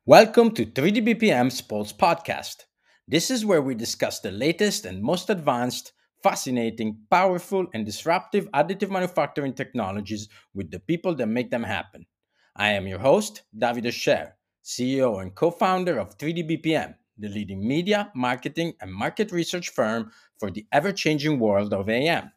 Welcome to 3D BPM's Pulse podcast. This is where we discuss the latest and most advanced, fascinating, powerful, and disruptive additive manufacturing technologies with the people that make them happen. I am your host, David Escher, CEO and co founder of 3D BPM, the leading media, marketing, and market research firm for the ever changing world of AM.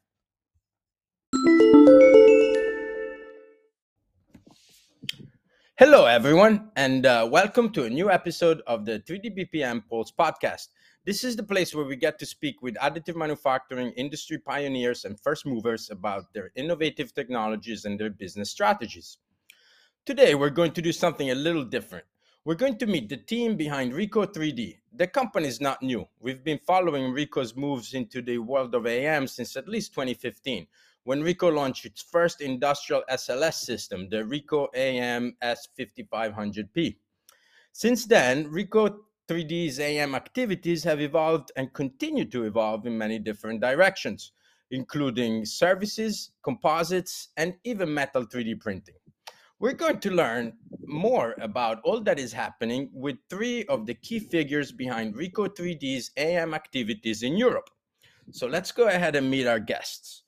Hello, everyone, and welcome to a new episode of the 3D BPM Pulse podcast. This is the place where we get to speak with additive manufacturing industry pioneers and first movers about their innovative technologies and their business strategies. Today, we're going to do something a little different. We're going to meet the team behind Ricoh 3D. The company is not new. We've been following Ricoh's moves into the world of AM since at least 2015, when Ricoh launched its first industrial SLS system, the Ricoh AM S5500P. Since then, Ricoh 3D's AM activities have evolved and continue to evolve in many different directions, including services, composites, and even metal 3D printing. We're going to learn more about all that is happening with three of the key figures behind Ricoh 3D's AM activities in Europe. So let's go ahead and meet our guests.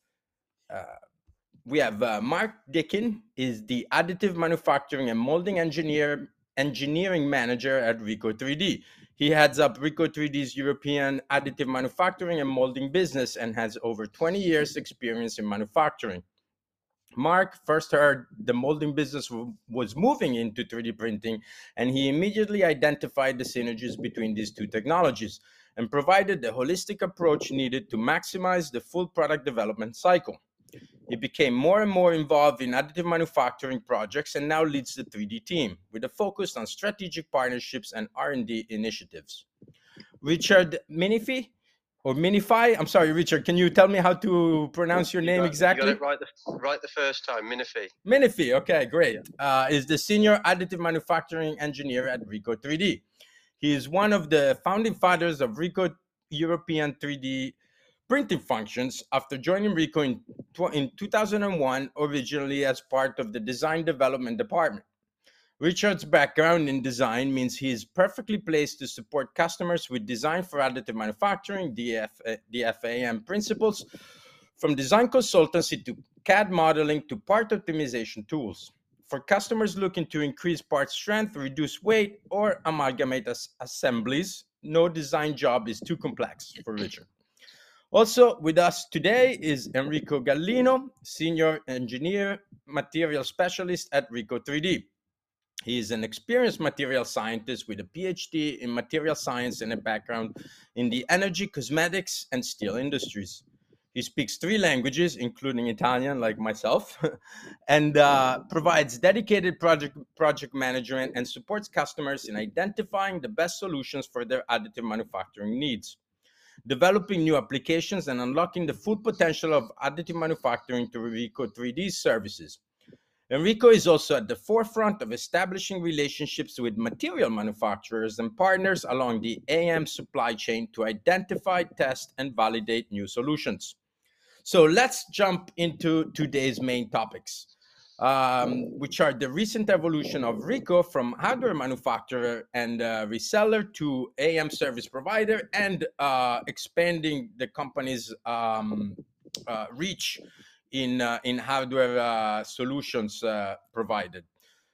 We have Mark Dickin, is the additive manufacturing and molding engineering manager at Ricoh 3D. He heads up Ricoh 3D's European additive manufacturing and molding business and has over 20 years experience in manufacturing. Mark first heard the molding business was moving into 3D printing, and he immediately identified the synergies between these two technologies and provided the holistic approach needed to maximize the full product development cycle. He became more and more involved in additive manufacturing projects and now leads the 3D team with a focus on strategic partnerships and R&D initiatives. Richard Minify, I'm sorry, Richard, can you tell me how to pronounce your name exactly? You got it right the first time, Minify. Minify, okay, great. Is the senior additive manufacturing engineer at Ricoh 3D. He is one of the founding fathers of Ricoh European 3D printing functions after joining Ricoh in 2001, originally as part of the design development department. Richard's background in design means he is perfectly placed to support customers with design for additive manufacturing, DFAM principles, from design consultancy to CAD modeling to part optimization tools. For customers looking to increase part strength, reduce weight, or amalgamate assemblies, no design job is too complex for Richard. Also with us today is Enrico Gallino, Senior Engineer Material Specialist at Ricoh 3D. He is an experienced material scientist with a PhD in material science and a background in the energy, cosmetics, and steel industries. He speaks 3 languages, including Italian, like myself, and provides dedicated project management and supports customers in identifying the best solutions for their additive manufacturing needs, developing new applications, and unlocking the full potential of additive manufacturing through Ricoh 3D's services. Enrico is also at the forefront of establishing relationships with material manufacturers and partners along the AM supply chain to identify, test, and validate new solutions. So let's jump into today's main topics, which are the recent evolution of Ricoh from hardware manufacturer and reseller to AM service provider, and expanding the company's reach in hardware solutions provided.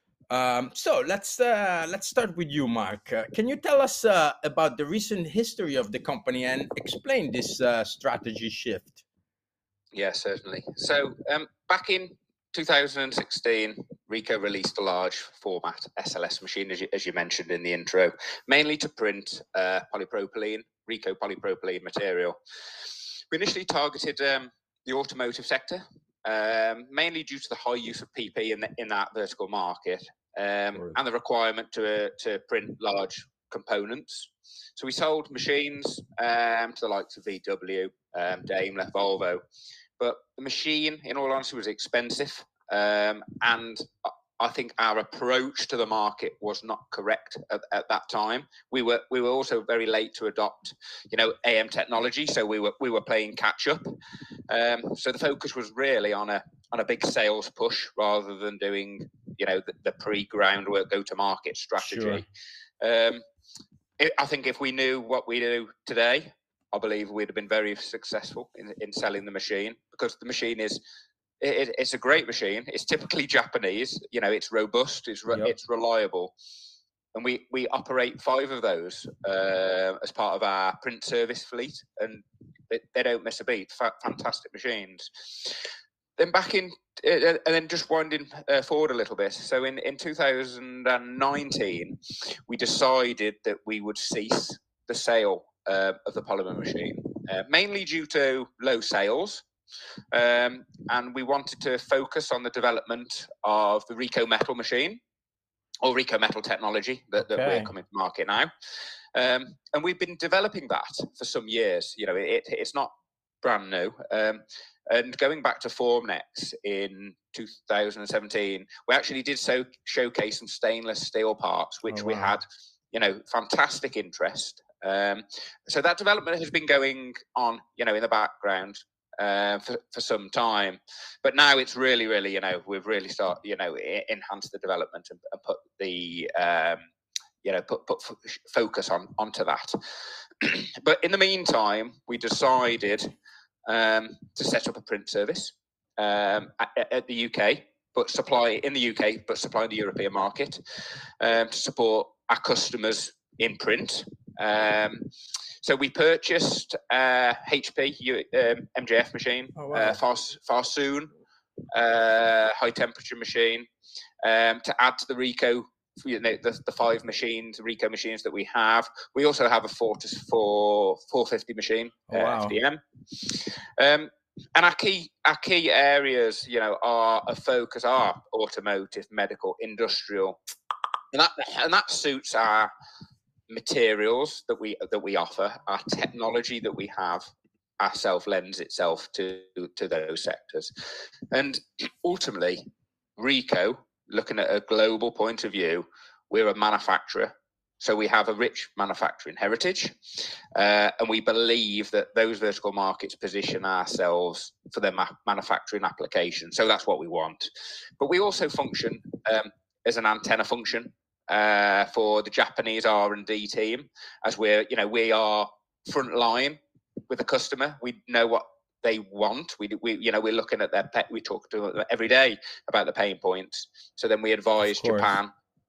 So let's start with you, Mark. Can you tell us about the recent history of the company and explain this strategy shift? Yeah, certainly. So back in 2016, Ricoh released a large format SLS machine, as you mentioned in the intro, mainly to print polypropylene, Ricoh polypropylene material. We initially targeted the automotive sector, mainly due to the high use of PP in that vertical market, and the requirement to print large components. So we sold machines to the likes of VW, Daimler, Volvo, but the machine, in all honesty, was expensive, and I think our approach to the market was not correct at that time. We were also very late to adopt, AM technology, so we were playing catch up. So the focus was really on a big sales push rather than doing, the pre-groundwork go-to-market strategy. Sure. I think if we knew what we do today, I believe we'd have been very successful in selling the machine, because the machine it's a great machine. It's typically Japanese. It's robust. It's reliable, and we operate 5 of those as part of our print service fleet, and they don't miss a beat. Fantastic machines. Then and then just winding forward a little bit. So in 2019, we decided that we would cease the sale of the polymer machine, mainly due to low sales. And we wanted to focus on the development of the Rico Metal machine, or Rico Metal technology that we're coming to market now. And we've been developing that for some years. It's not brand new. And going back to Formnex in 2017, we actually did showcase some stainless steel parts, which we had, fantastic interest. So that development has been going on, in the background for some time. But now it's really, we've really started, enhance the development and put the, put focus onto that. But in the meantime, we decided to set up a print service at the UK, but supply in the UK, but supply the European market to support our customers in print. So we purchased HP MJF machine, Farsoon high temperature machine to add to the Rico. The 5 machines, Rico machines that we have. We also have a 450 machine, FDM. And our key areas, are a focus are automotive, medical, industrial, and that suits our materials that we offer. Our technology that we have ourselves lends itself to those sectors. And ultimately, Rico, looking at a global point of view, we're a manufacturer, so we have a rich manufacturing heritage, and we believe that those vertical markets position ourselves for their manufacturing application. So that's what we want. But we also function as an antenna function for the Japanese R&D team, as we are front line with the customer. We know what they want. We're looking at their we talk to them every day about the pain points. So then we advise Japan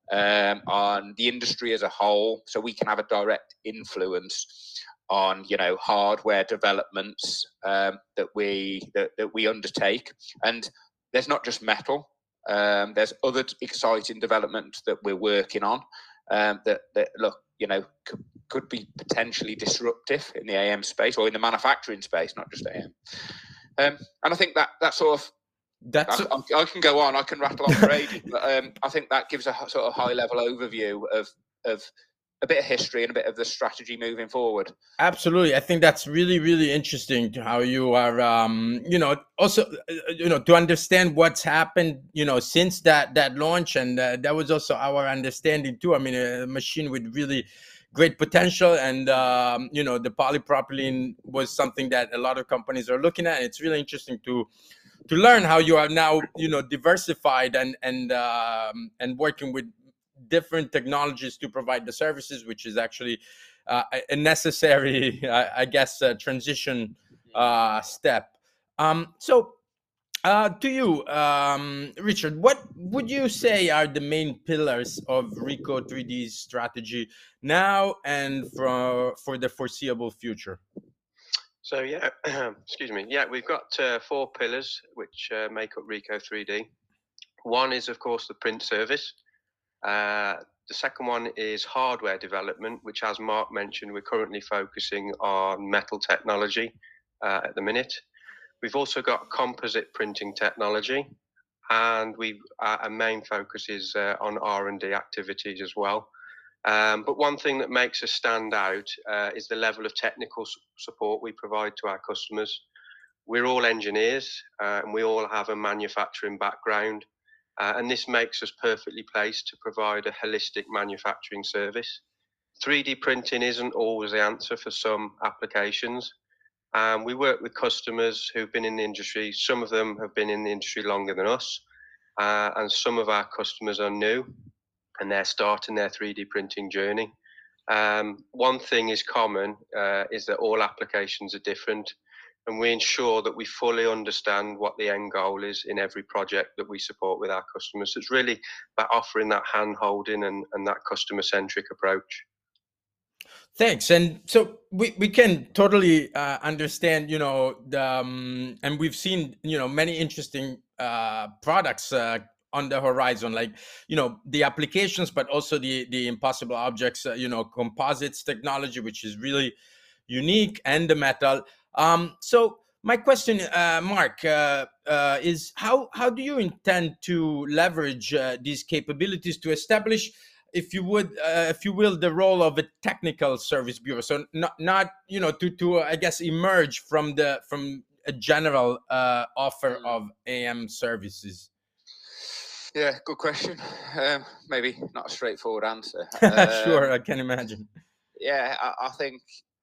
on the industry as a whole, so we can have a direct influence on hardware developments that we undertake. And there's not just metal. There's other exciting development that we're working on that look could be potentially disruptive in the AM space, or in the manufacturing space, not just AM. And I think that sort of I can go on, I can rattle on for ages, but I think that gives a sort of high level overview of a bit of history and a bit of the strategy moving forward. Absolutely. I think that's really, really interesting to how you are, also, to understand what's happened, since that launch. And that was also our understanding too. I mean, a machine with really great potential, and, the polypropylene was something that a lot of companies are looking at. It's really interesting to learn how you are now, diversified and working with different technologies to provide the services, which is actually a necessary, I guess, transition step. So to you, Richard, what would you say are the main pillars of Rico 3D's strategy now and for the foreseeable future? So yeah, excuse me. Yeah, we've got 4 pillars which make up Rico 3D. One is, of course, the print service. The second one is hardware development, which, as Mark mentioned, we're currently focusing on metal technology at the minute. We've also got composite printing technology, and our main focus is on R&D activities as well. But one thing that makes us stand out is the level of technical support we provide to our customers. We're all engineers, and we all have a manufacturing background. And this makes us perfectly placed to provide a holistic manufacturing service. 3D printing isn't always the answer for some applications. We work with customers who've been in the industry. Some of them have been in the industry longer than us. and some of our customers are new and they're starting their 3D printing journey. One thing is common, is that all applications are different, and we ensure that we fully understand what the end goal is in every project that we support with our customers. So it's really about offering that hand holding and that customer centric approach. Thanks. And so we can totally understand, and we've seen, many interesting products on the horizon, like, the applications, but also the impossible objects, composites technology, which is really unique, and the metal. So my question, Mark, is how do you intend to leverage these capabilities to establish, if you will, the role of a technical service bureau? So not to I guess emerge from a general offer of AM services. Yeah, good question. Maybe not a straightforward answer. Sure, I can imagine. Yeah, I think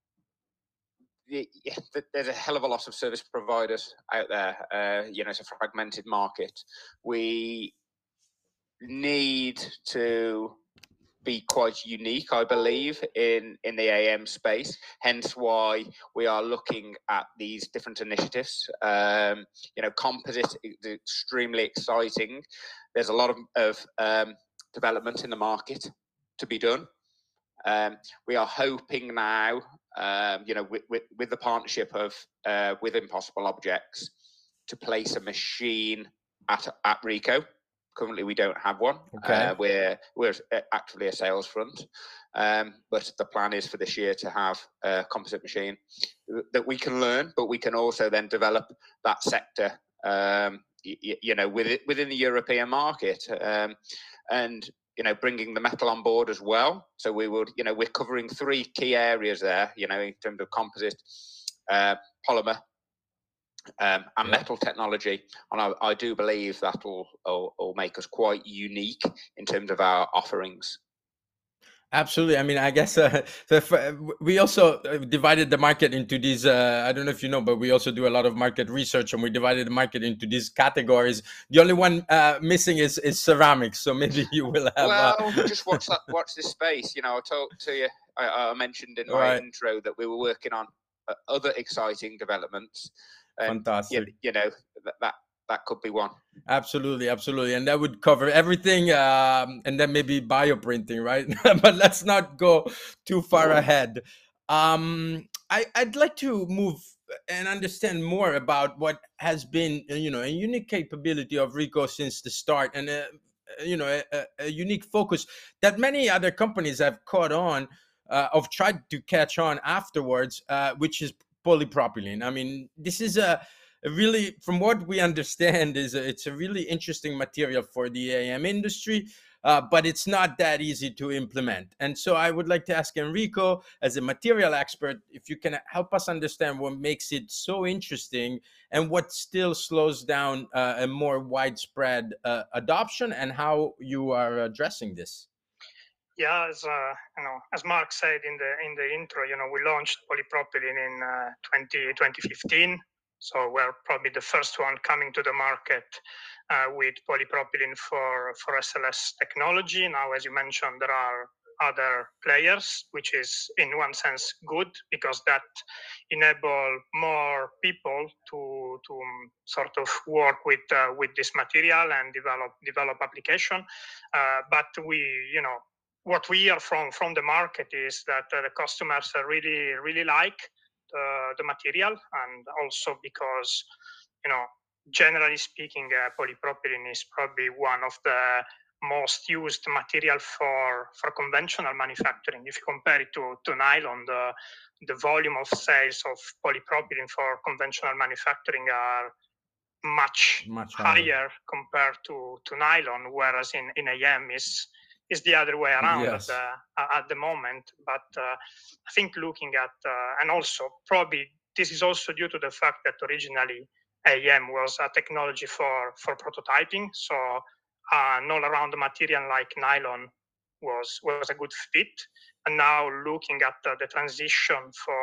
there's a hell of a lot of service providers out there. It's a fragmented market. We need to be quite unique, I believe, in the AM space. Hence why we are looking at these different initiatives. Composite is extremely exciting. There's a lot of development in the market to be done. We are hoping now, with the partnership of with Impossible Objects, to place a machine at Ricoh. Currently, we don't have one. Okay. We're actively a sales front, but the plan is for this year to have a composite machine that we can learn, but we can also then develop that sector, within the European market, and bringing the metal on board as well. So we would, we're covering 3 key areas there, in terms of composite, polymer, and metal technology, and I do believe that will make us quite unique in terms of our offerings. Absolutely. I mean, I guess we also divided the market into these. I don't know if you know, but we also do a lot of market research, and we divided the market into these categories. The only one missing is ceramics. So maybe you will have. Well, just watch this space. I talked to you. I mentioned in my intro that we were working on other exciting developments. Fantastic. That could be one. Absolutely, and that would cover everything, and then maybe bioprinting, right? But let's not go too far ahead. I'd like to move and understand more about what has been, a unique capability of Ricoh since the start, and a unique focus that many other companies have caught on, of tried to catch on afterwards, which is polypropylene. I mean, this is really, from what we understand, it's a really interesting material for the AM industry, but it's not that easy to implement. And so I would like to ask Enrico, as a material expert, if you can help us understand what makes it so interesting and what still slows down a more widespread adoption, and how you are addressing this. Yeah, as Mark said in the intro, we launched polypropylene in 2015. So we're probably the first one coming to the market with polypropylene for SLS technology. Now, as you mentioned, there are other players, which is in one sense good, because that enable more people to sort of work with this material and develop application. But what we hear from the market is that the customers really like the material, and also because, generally speaking, polypropylene is probably one of the most used material for conventional manufacturing. If you compare it to nylon, the volume of sales of polypropylene for conventional manufacturing are much higher compared to nylon, whereas in AM is the other way around. Yes. at the moment. But I think looking at, and also probably this is also due to the fact that originally AM was a technology for prototyping. So an all-around material like nylon was a good fit. And now looking at the transition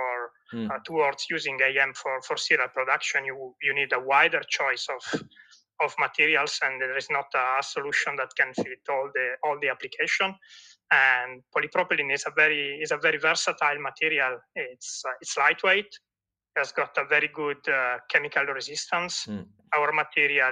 towards using AM for serial production, you need a wider choice materials, and there is not a solution that can fit all the application. And polypropylene is a very versatile material. It's lightweight. Has got a very good chemical resistance. Our material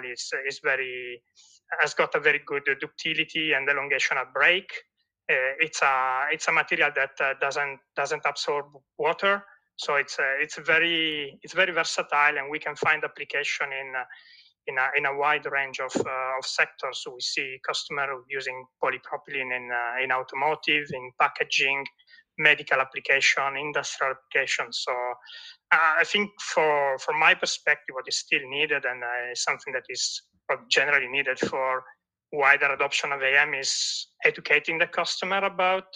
has got a very good ductility and elongation at break. It's a material that doesn't absorb water, so it's very versatile, and we can find application in a wide range of sectors. So we see customers using polypropylene in automotive, in packaging, medical application, industrial application. So I think from my perspective, what is still needed, and something that is generally needed for wider adoption of AM, is educating the customer about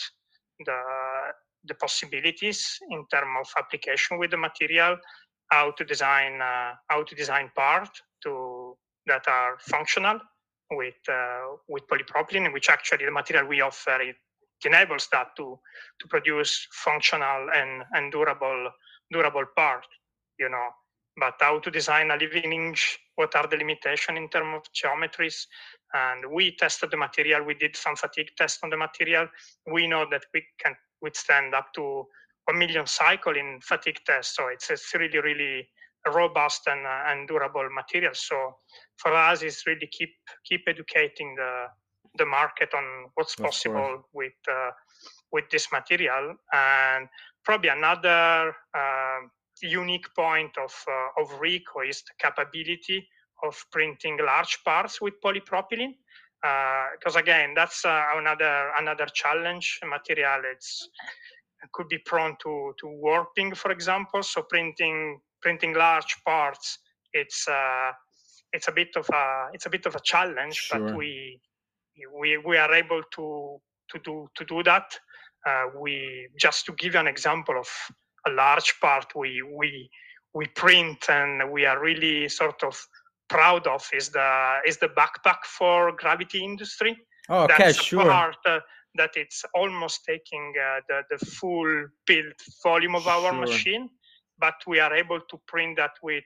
the possibilities in terms of application with the material, how to design parts that are functional with polypropylene, which actually the material we offer, it enables that to produce functional and durable part, but how to design a living hinge, what are the limitations in terms of geometries. And we tested the material, we did some fatigue tests on the material. We know that we can withstand up to 1 million cycle in fatigue tests, so it's really, really robust and durable material. So for us, it's really keep educating the market on what's possible with this material. And probably another unique point of RICO is the capability of printing large parts with polypropylene, because again, that's another challenge. Material could be prone to warping, for example. So printing large parts, it's a bit of a challenge, Sure. but we are able to do that. We, just to give you an example of a large part we print and we are really sort of proud of is the backpack for gravity industry. Oh, okay, that's sure. a part that it's almost taking the full build volume of our Sure. machine, but we are able to print that with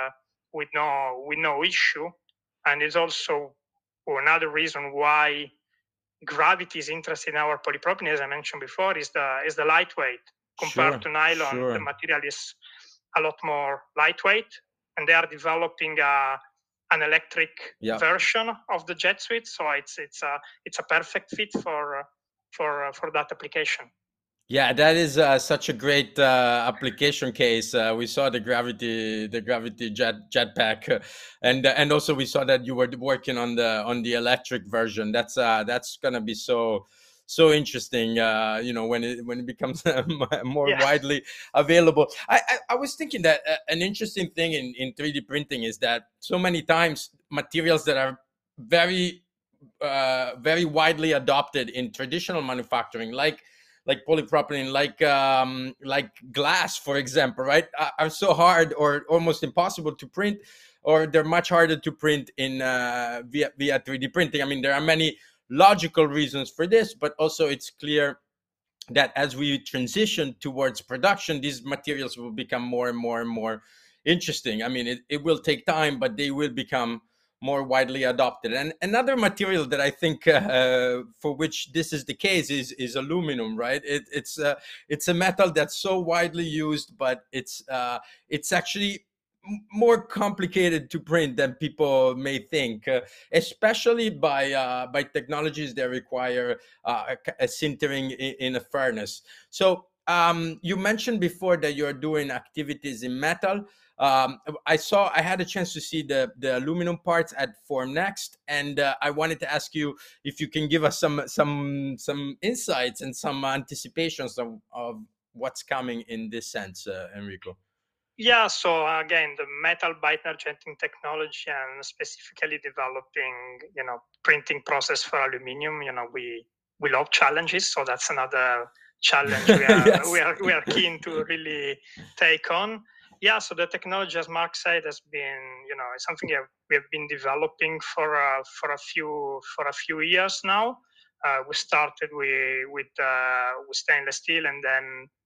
no issue. And it's also another reason why gravity is interested in our polypropylene, as I mentioned before, is the lightweight. Compared to nylon, the material is a lot more lightweight, and they are developing an electric version of the jet suite. So it's a perfect fit for that application. Yeah, that is such a great application case. We saw the gravity jetpack, and also we saw that you were working on the electric version. That's gonna be so interesting. When it becomes more widely available. I was thinking that an interesting thing in 3D printing is that so many times materials that are very widely adopted in traditional manufacturing, like polypropylene, like glass, for example, right, are so hard or almost impossible to print, or they're much harder to print in via 3D printing. I mean, there are many logical reasons for this, but also it's clear that as we transition towards production, these materials will become more and more and more interesting. I mean, it will take time, but they will become more widely adopted. And another material that I think for which this is the case is aluminum, right? It's a metal that's so widely used, but it's actually more complicated to print than people may think, especially by technologies that require a sintering in a furnace. So you mentioned before that you're doing activities in metal. I had a chance to see the aluminum parts at Formnext, and I wanted to ask you if you can give us some insights and some anticipations of what's coming in this sense, Enrico. Yeah, so again, the metal Bytener jetting technology, and specifically developing, printing process for aluminum. We love challenges, so that's another challenge Yes. we are keen to really take on. Yeah, so the technology, as Mark said, has been, something we have been developing for a few years now. We started with stainless steel, and then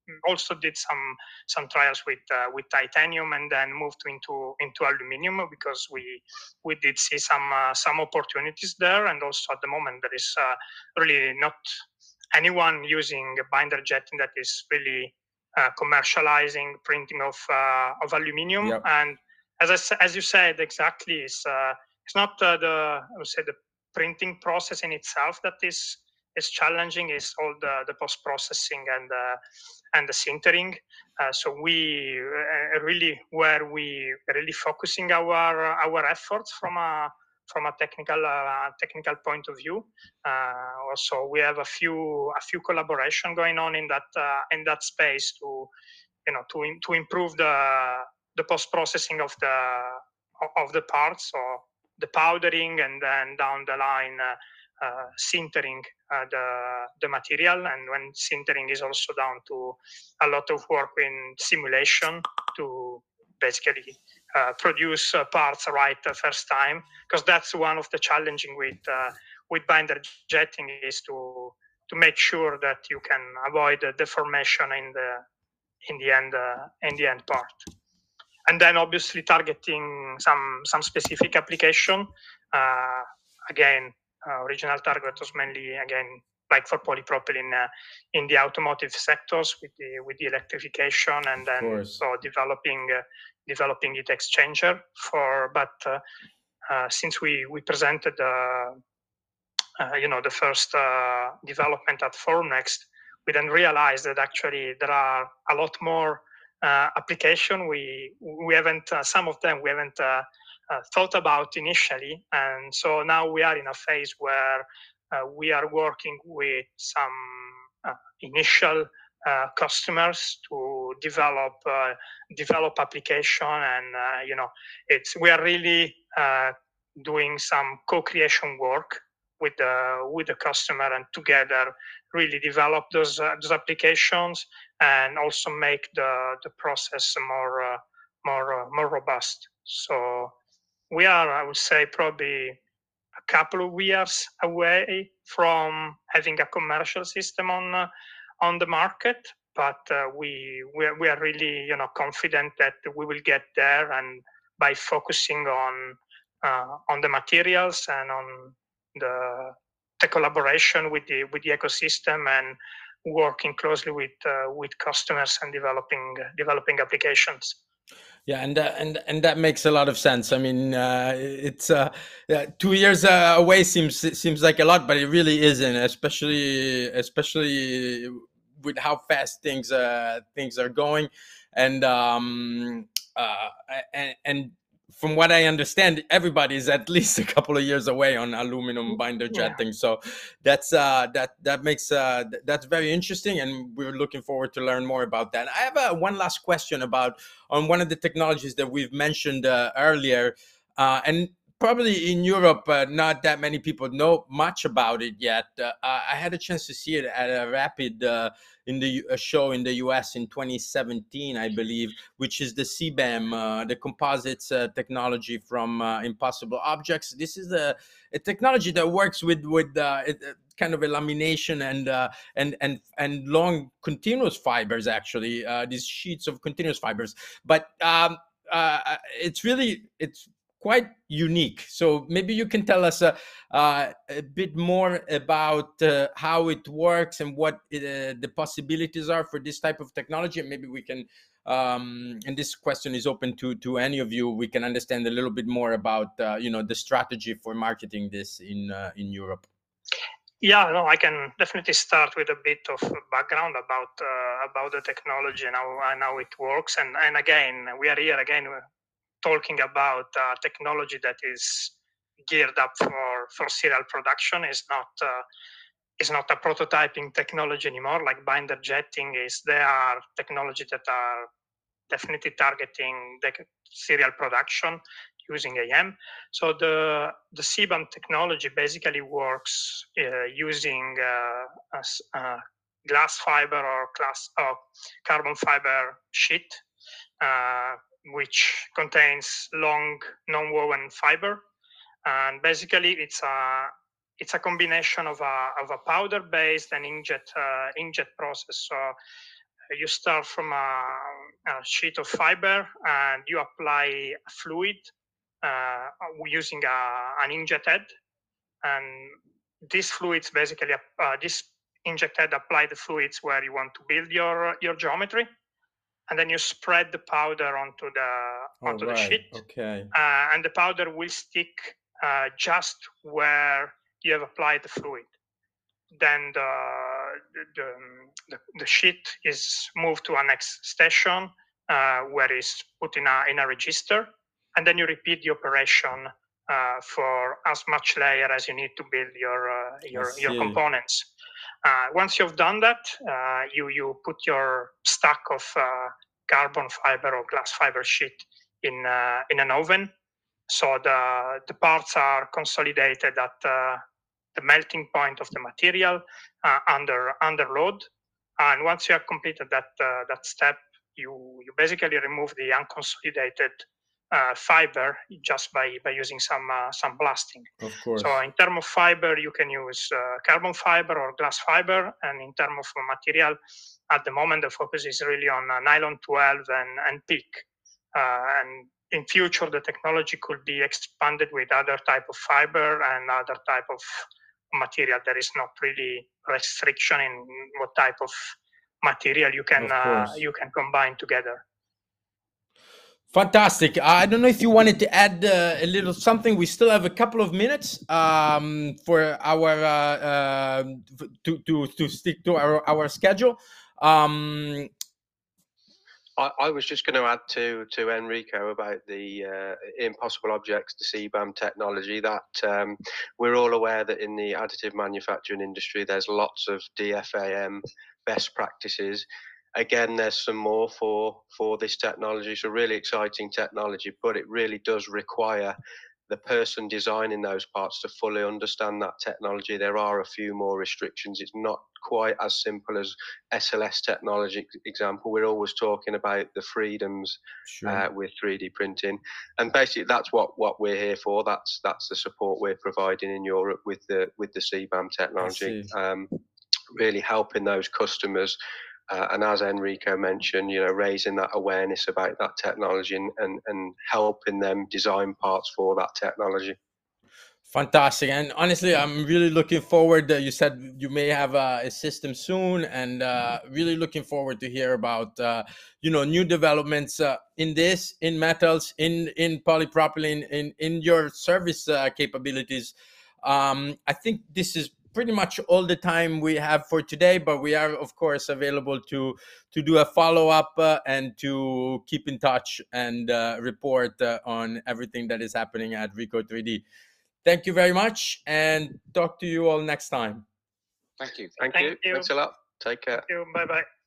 also did some trials with titanium, and then moved into aluminium because we did see some opportunities there. And also at the moment there is really not anyone using binder jetting that is really commercializing printing of aluminium. Yep. And as you said, exactly, it's not I would say the printing process in itself that is challenging. Is all the post processing and the sintering. So we really focusing our efforts from a technical point of view. Also, we have a few collaboration going on in that space to improve the post processing of the parts, or the powdering, and then down the line sintering the material. And when sintering is also down to a lot of work in simulation to basically produce parts right the first time, because that's one of the challenging with binder jetting, is to make sure that you can avoid the deformation in the end part. And then obviously targeting some specific application. Again, original target was mainly, again, like for polypropylene in the automotive sectors with the electrification, and then so developing heat exchanger but since we presented the first development at Formnext, we then realized that actually there are a lot more application we haven't some of them we haven't thought about initially. And so now we are in a phase where we are working with some initial customers to develop application, and we are really doing some co-creation work with the customer, and together really develop those applications, and also make the process more robust. So we are, I would say, probably a couple of years away from having a commercial system on the market, but we are really confident that we will get there, and by focusing on the materials and on the collaboration with the ecosystem, and working closely with customers and developing applications. Yeah, and that makes a lot of sense. I mean, it's 2 years away seems like a lot, but it really isn't. Especially with how fast things are going, and and from what I understand, everybody is at least a couple of years away on aluminum binder jetting. Yeah. So that's that makes that's very interesting, and we're looking forward to learn more about that. I have one last question on one of the technologies that we've mentioned earlier, and probably in Europe, not that many people know much about it yet. I had a chance to see it at a Rapid in a show in the US in 2017, I believe, which is the CBAM, the composites technology from Impossible Objects. This is a technology that works with kind of a lamination and long continuous fibers, actually, these sheets of continuous fibers. But it's quite unique. So maybe you can tell us a bit more about how it works and what the possibilities are for this type of technology. And maybe we can, and this question is open to any of you, we can understand a little bit more about the strategy for marketing this in Europe. Yeah, no, I can definitely start with a bit of background about the technology and how it works. And again, we are here again talking about technology that is geared up for serial production. Is not a prototyping technology anymore, like binder jetting is. They are technology that are definitely targeting the serial production using AM. So the CBAM technology basically works using glass fiber or carbon fiber sheet, which contains long non-woven fiber, and basically it's a combination of a powder-based and inkjet process. So you start from a sheet of fiber and you apply a fluid using an inkjet head. And these fluids basically, this inkjet head apply the fluids where you want to build your geometry. And then you spread the powder onto the sheet. Okay. And the powder will stick just where you have applied the fluid. Then the sheet is moved to a next station where it's put in a register, and then you repeat the operation for as much layer as you need to build your components. Once you've done that, you put your stack of carbon fiber or glass fiber sheet in an oven. So the parts are consolidated at the melting point of the material under load. And once you have completed that step, you basically remove the unconsolidated fiber just by using some blasting. Of course. So in terms of fiber, you can use carbon fiber or glass fiber, and in terms of material, at the moment the focus is really on nylon 12 and PEEK. And in future, the technology could be expanded with other type of fiber and other type of material. There is not really restriction in what type of material you can combine together. Fantastic. I don't know if you wanted to add a little something. We still have a couple of minutes for our to stick to our schedule. I was just going to add to Enrico about the impossible objects, the CBAM technology, that we're all aware that in the additive manufacturing industry, there's lots of DFAM best practices. Again, there's some more for this technology. So really exciting technology, but it really does require the person designing those parts to fully understand that technology. There are a few more restrictions. It's not quite as simple as SLS technology example. We're always talking about the freedoms with 3D printing, and basically that's what we're here for. That's the support we're providing in Europe with the CBAM technology, really helping those customers. And as Enrico mentioned, raising that awareness about that technology and helping them design parts for that technology. Fantastic. And honestly, I'm really looking forward. You said you may have a system soon, and really looking forward to hear about new developments in metals, in polypropylene, in your service capabilities. I think this is pretty much all the time we have for today, but we are of course available to do a follow-up and to keep in touch and report on everything that is happening at Ricoh 3D. Thank you very much, and talk to you all next time. Thank you. Thank you. Thanks a lot. Take care. Thank you. Bye-bye.